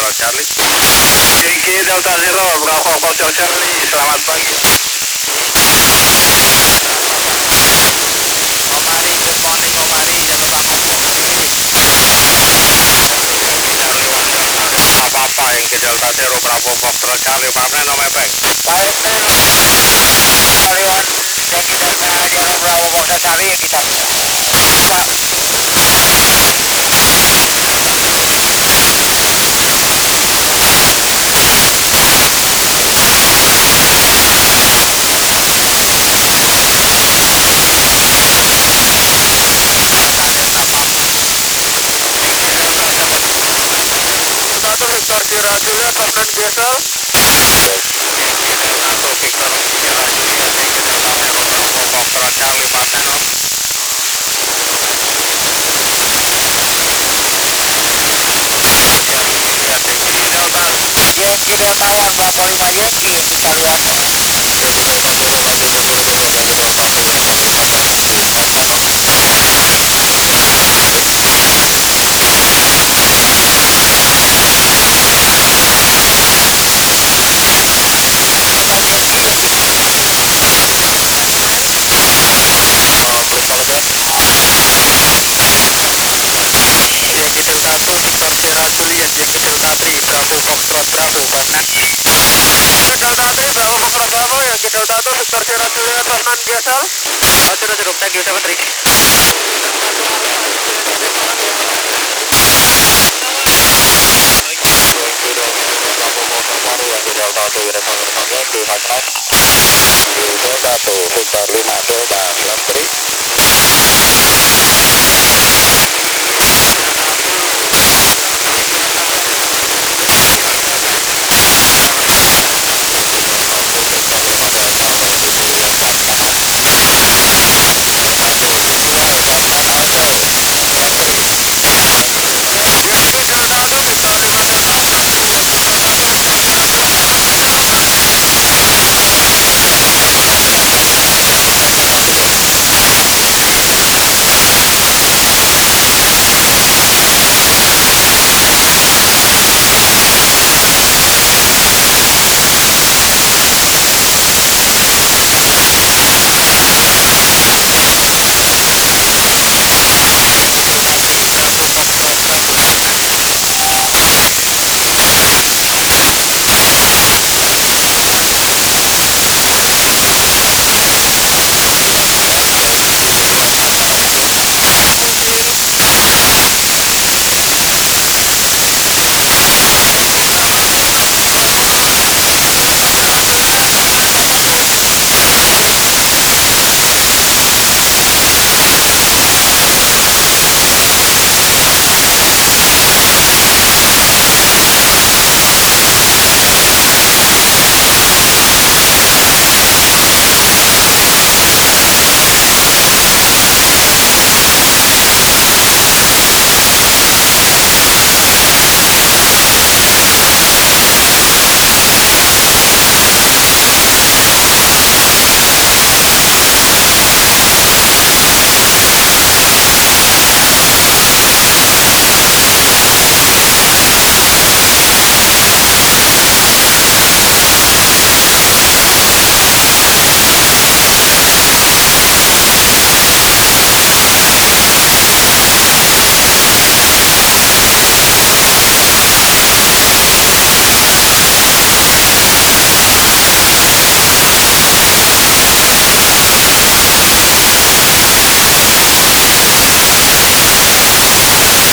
Charlie. Yankee Delta Zero, Bravo Hotel Charlie, selamat pagi. Company, good morning Company, jalur Lampung Bogor. Apa-apa yang ke Delta Zero, Bravo Hotel Charlie, Partai November. Baik, karyawan Yankee Delta Zero, Bravo Hotel Charlie, kita Satu Victor Sierra Juliet, London Diesel. Satu Victor Sierra Juliet, Delta Zero, Bravo Hotel Charlie, Partai November. Yankee Delta One, Bravo 5 Yankee, kita lihat. Yankee Delta Zero, London Diesel, Victor Yankee Delta Zero, Charlie, Partai November, Delta November. Yankee Delta 2, Victor Sierra Juliet, Yankee Delta 3, Bravo Foxtrot Bravo, Bosnet. Yankee Delta 3, Bravo Foxtrot Bravo, Yankee Delta 2, Victor Sierra Juliet, London Diesel. Oh, cukup, thank you, 73. Delta 2, respon Yankee, Bosnet. Delta 2, Victor 5 Delta, 93.